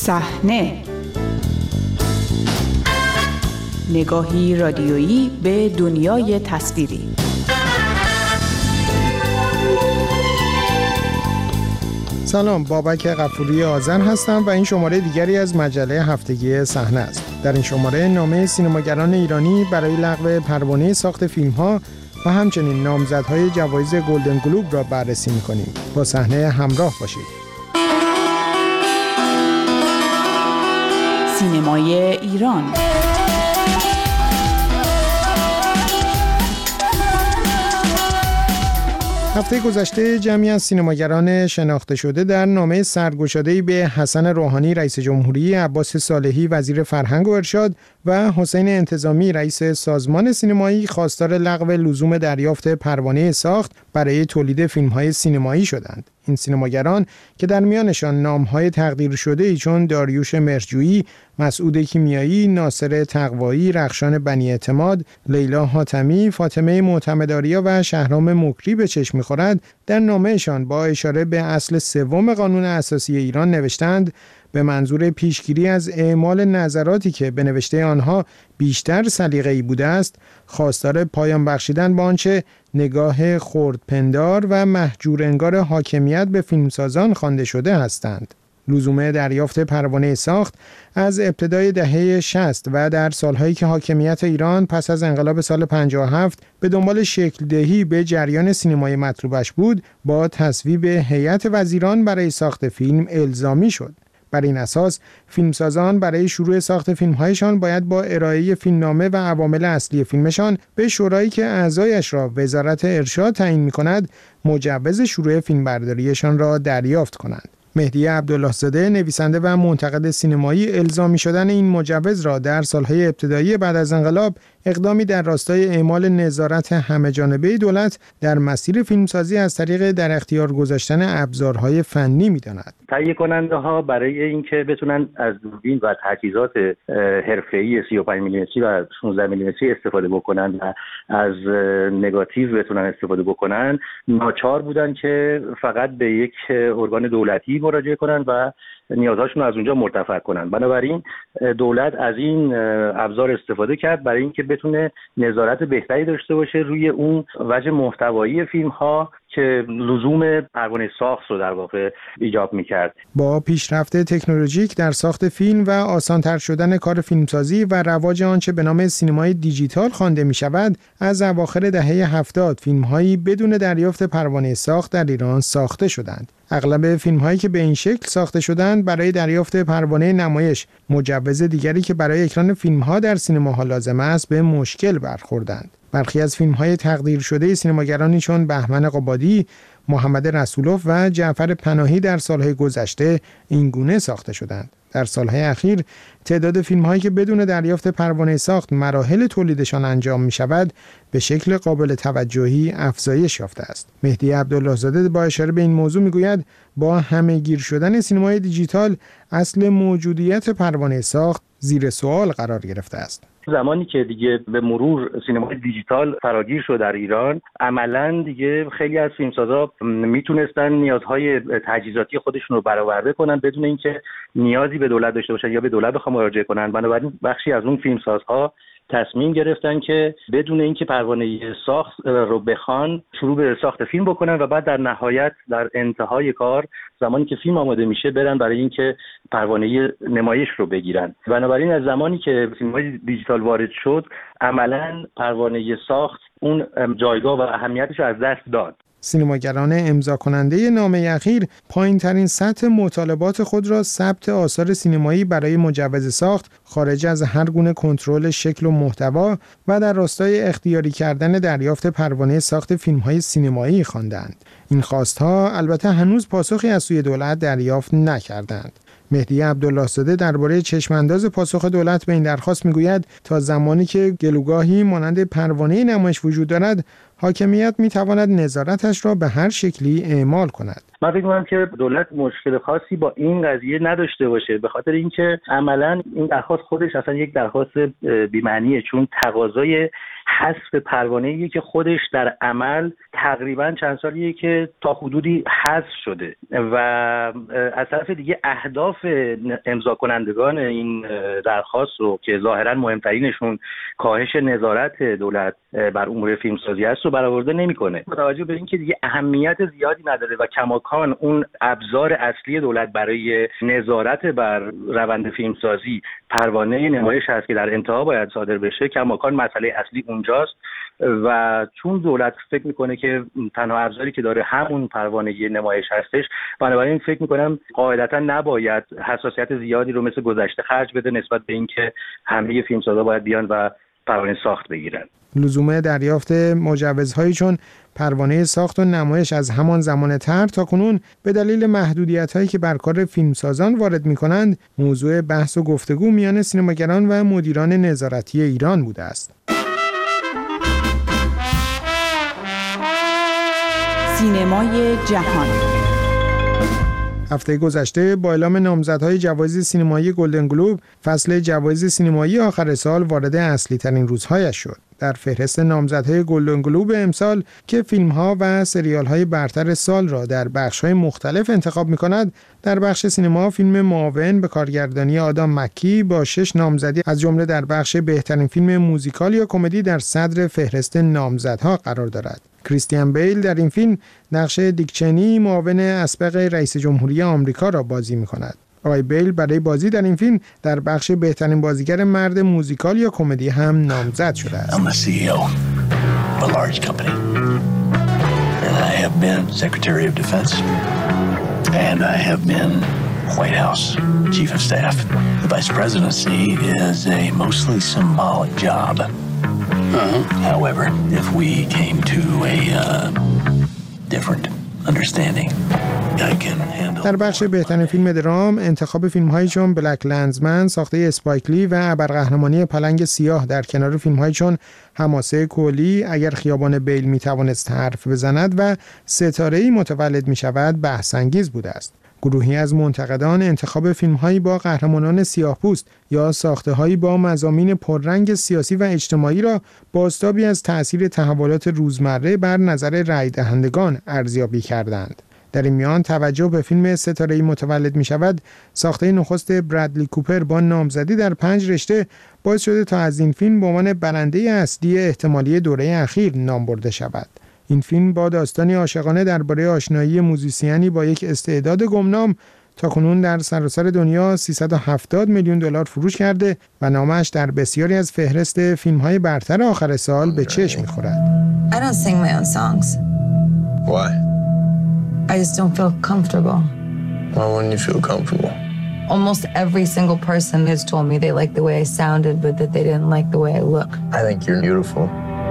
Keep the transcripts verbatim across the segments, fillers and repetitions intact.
صحنه، نگاهی رادیویی به دنیای تصویری. سلام، بابک غفوری آذر هستم و این شماره دیگری از مجله هفتگی صحنه است. در این شماره نامه سینماگران ایرانی برای لغو پروانه ساخت فیلم‌ها و همچنین نامزدهای جوایز گلدن گلوب را بررسی می‌کنیم. با صحنه همراه باشید. سینمای ایران. هفته گذشته جمعی از سینماگران شناخته شده در نامه سرگشاده‌ای به حسن روحانی رئیس جمهوری، عباس صالحی وزیر فرهنگ و ارشاد و حسین انتظامی رئیس سازمان سینمایی خواستار لغو لزوم دریافت پروانه ساخت برای تولید فیلم‌های سینمایی شدند. این سینماگران که در میانشان نام‌های تقدیر شده‌ای چون داریوش مرجویی، مسعود کیمیایی، ناصر تقوایی، رخشان بنی اعتماد، لیلا حاتمی، فاطمه معتمدآریا و شهرام مکری به چشم می‌خورد، در نامه‌شان با اشاره به اصل سوم قانون اساسی ایران نوشتند به منظور پیشگیری از اعمال نظراتی که به نوشته آنها بیشتر سلیقه‌ای بوده است، خواستار پایان بخشیدن به آنچه نگاه خردپندار و محجور انگار حاکمیت به فیلمسازان خوانده شده هستند. لزوم دریافت پروانه ساخت از ابتدای دهه شصت و در سالهایی که حاکمیت ایران پس از انقلاب سال پنجاه و هفت به دنبال شکل دهی به جریان سینمایی مطلوبش بود، با تصویب هیئت وزیران برای ساخت فیلم الزامی شد. بر این اساس فیلمسازان برای شروع ساخت فیلم‌هایشان باید با ارائه فیلمنامه و عوامل اصلی فیلمشان به شورایی که اعضایش را وزارت ارشاد تعیین می‌کند مجوز شروع فیلمبرداریشان را دریافت کنند. مهدی عبدالله زاده، نویسنده و منتقد سینمایی، الزامی شدن این مجوز را در سالهای ابتدایی بعد از انقلاب اقدامی در راستای اعمال نظارت همه‌جانبه دولت در مسیر فیلمسازی از طریق در اختیار گذاشتن ابزارهای فنی می‌داند. تهیه کننده‌ها برای اینکه بتونن از دوربین و تجهیزات حرفه‌ای سی و پنج میلیمتری و شانزده میلیمتری استفاده بکنن و از نگاتیو بتونن استفاده بکنن، ناچار بودن که فقط به یک ارگان دولتی مراجعه کنن و نیازهاشون رو از اونجا مرتفع کنن. بنابراین دولت از این ابزار استفاده کرد برای اینکه بتونه نظارت بهتری داشته باشه روی اون وجه محتوایی فیلم‌ها که لزوم پروانه ساخت رو در واقع ایجاب می‌کرد. با پیشرفت تکنولوژیک در ساخت فیلم و آسان‌تر شدن کار فیلمسازی و رواج آنچه به نام سینمای دیجیتال خوانده می‌شود، از اواخر دهه هفتاد فیلم‌هایی بدون دریافت پروانه ساخت در ایران ساخته شدند. اغلب فیلم‌هایی که به این شکل ساخته شدند برای دریافت پروانه نمایش مجوز دیگری که برای اکران فیلم‌ها در سینماها لازم است به مشکل برخوردند. برخی از فیلم‌های تقدیر شده سینماگرانی چون بهمن قبادی، محمد رسولوف و جعفر پناهی در سالهای گذشته این گونه ساخته شدند. در سالهای اخیر تعداد فیلم‌هایی که بدون دریافت پروانه ساخت مراحل تولیدشان انجام می‌شود به شکل قابل توجهی افزایش یافته است. مهدی عبدالله زاده با اشاره به این موضوع می‌گوید با همه‌گیر شدن سینمای دیجیتال اصل موجودیت پروانه ساخت زیر سوال قرار گرفته است. زمانی که دیگه به مرور سینمای دیجیتال فراگیر شد در ایران، عملاً دیگه خیلی از فیلمسازا میتونستن نیازهای تجهیزاتی خودشون رو برآورده کنن بدون اینکه نیازی به دولت داشته باشن یا به دولت بخوام مراجعه کنن. بنابراین بخشی از اون فیلمسازها تصمیم گرفتن که بدون اینکه پروانه ساخت رو بخوان شروع به ساخت فیلم بکنن و بعد در نهایت در انتهای کار زمانی که فیلم آماده میشه برن برای اینکه پروانه نمایش رو بگیرن. بنابراین از زمانی که سینمای دیجیتال وارد شد، عملاً پروانه ساخت اون جایگاه و اهمیتش رو از دست داد. سینماگران امضا کننده نامه اخیر پایین ترین سطح مطالبات خود را ثبت آثار سینمایی برای مجوز ساخت خارج از هر گونه کنترل شکل و محتوا و در راستای اختیاری کردن دریافت پروانه ساخت فیلم‌های سینمایی خواندند. این خواست‌ها البته هنوز پاسخی از سوی دولت دریافت نکردند. مهدی عبدالله زاده درباره چشمانداز پاسخ دولت به این درخواست میگوید تا زمانی که گلوگاهی مانند پروانه نمایش وجود دارد، حاکمیت میتواند نظارتش را به هر شکلی اعمال کند. من فکر می‌کنم که دولت مشکل خاصی با این قضیه نداشته باشه، به خاطر اینکه عملاً این درخواست خودش اصلا یک درخواست بی‌معنیه، چون تقاضای حذف پروانه‌ای که خودش در عمل تقریبا چند سالیه که تا حدودی حذف شده و از طرف دیگه اهداف امضا کنندگان این درخواست رو که ظاهرا مهمترینشون کاهش نظارت دولت بر امور فیلمسازی است رو برآورده نمیکنه. با توجه به اینکه دیگه اهمیت زیادی نداره و کماکان اون ابزار اصلی دولت برای نظارت بر روند فیلمسازی پروانه نمایش هست که در انتها باید صادر بشه، کماکان مسئله اصلی اونجاست و چون دولت فکر میکنه که تنها ابزاری که داره همون پروانه نمایش هستش، بنابراین فکر میکنم قاعدتا نباید حساسیت زیادی رو مثل گذشته خرج بده نسبت به اینکه همه فیلمسازا باید بیان و پروانه ساخت بگیرن. لزوم دریافت مجوزهایی چون پروانه ساخت و نمایش از همان زمان طرح تا کنون به دلیل محدودیت‌هایی که بر کار فیلمسازان وارد می‌کنند موضوع بحث و گفتگو میان سینماگران و مدیران نظارتی ایران بوده است. سینمای جهان. هفته گذشته با اعلام نامزدهای جوایز سینمایی گلدن گلوب، فصل جوایز سینمایی آخر سال وارد اصلی ترین روزهایش شد. در فهرست نامزدهای گلدن گلوب امسال که فیلم‌ها و سریال‌های برتر سال را در بخش‌های مختلف انتخاب می‌کند، در بخش سینما فیلم معاون به کارگردانی آدام مکی با شش نامزدی از جمله در بخش بهترین فیلم موزیکال یا کمدی در صدر فهرست نامزدها قرار دارد. کریستیان بیل در این فیلم نقش دیک چنی معاون اسبق رئیس جمهوری آمریکا را بازی می‌کند. آقای بیل برای بازی در این فیلم در بخش بهترین بازیگر مرد موزیکال یا کمدی هم نامزد شده است. I'm the سی ای او of a large company. And I have been Secretary of Defense. And I have been White House Chief of Staff. The Vice Presidency is a mostly symbolic job. Uh-huh. However, if we came to a uh, different understanding, I can handle. در بخش بهترین فیلم درام انتخاب فیلم‌هایی چون بلک لندزمن ساخته اسپایک لی و ابرقهرمانی پلنگ سیاه در کنار فیلم‌هایی چون حماسه کولی، اگر خیابان بیل می‌توانست حرف بزند و ستاره‌ای متولد می‌شود بحث انگیز بوده است. گروهی از منتقدان انتخاب فیلم‌هایی با قهرمانان سیاه‌پوست یا ساخته‌هایی با مضامین پررنگ سیاسی و اجتماعی را بازتابی از تأثیر تحولات روزمره بر نظر رای دهندگان ارزیابی کردند. در این میان توجه به فیلم ستاره‌ای متولد می‌شود، ساخته نخست برادلی کوپر با نامزدی در پنج رشته باعث شده تا از این فیلم به عنوان برنده اصلی احتمالی دوره اخیر نام برده شود. این فیلم با داستانی عاشقانه درباره آشنایی موزیسیانی با یک استعداد گمنام تاکنون در سراسر دنیا سیصد و هفتاد میلیون دلار فروش کرده و نامش در بسیاری از فهرست فیلم‌های برتر آخر سال به چشم می‌خورد. I don't sing my own songs. Why? I just don't feel comfortable. Why wouldn't you feel comfortable? Almost every single person has told me they liked the way I sounded, but that they didn't like the way I look. I think you're beautiful.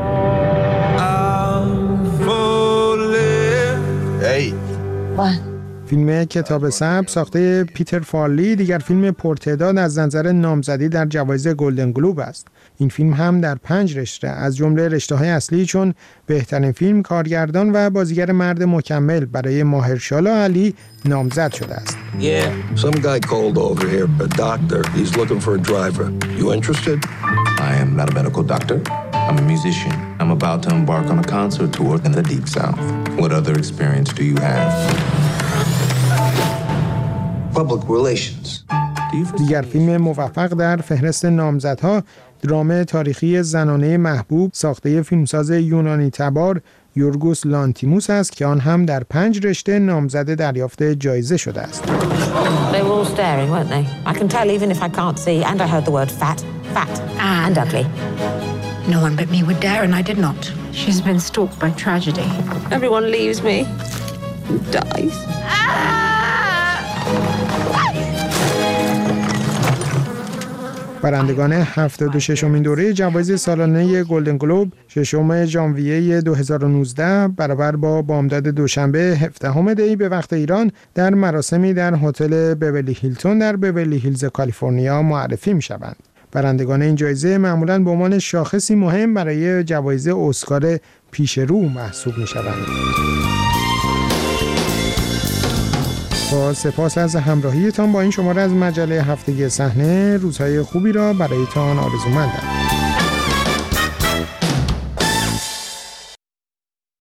Hey. What? فیلم کتاب سبز ساخته پیتر فارلی دیگر فیلم پرتعداد از نظر نامزدی در جوایز گلدن گلوب است. این فیلم هم در پنج رشته از جمله رشته‌های اصلی چون بهترین فیلم، کارگردان و بازیگر مرد مکمل برای ماهرشالا علی نامزد شده است. Yeah, some guy called over here, a doctor. He's looking for a driver. You interested? I am not a medical doctor. I'm a musician. I'm about to embark on a concert tour in the Deep South. What other experience do you have? Public relations. دیگر فیلم موفق در فهرست نامزدها درام تاریخی زنانه محبوب ساخته فیلمساز یونانی تبار یورگوس لانتیموس است که آن هم در پنج رشته نامزد دریافت جایزه شده است. They were all staring, weren't they? I can tell even if I can't see, and I heard the word fat, fat, and ugly. No one but me would dare, and I did not. She's been stalked by tragedy. Everyone leaves me, dies. برندگان هفتاد و ششمین دوره جوایز سالانه گلدن گلوب ششم ژانویه دو هزار و نوزده برابر با بامداد دوشنبه هفدهم دی به وقت ایران در مراسمی در هتل بیولی هیلتون در بیولی هیلز کالیفرنیا معرفی می‌شوند. برندگان این جایزه معمولاً به عنوان شاخصی مهم برای جوایز اسکار پیش رو محسوب می‌شوند. با سپاس از همراهیتان با این شماره از مجله هفتگی صحنه، روزهای خوبی را برایتان آرزومندم.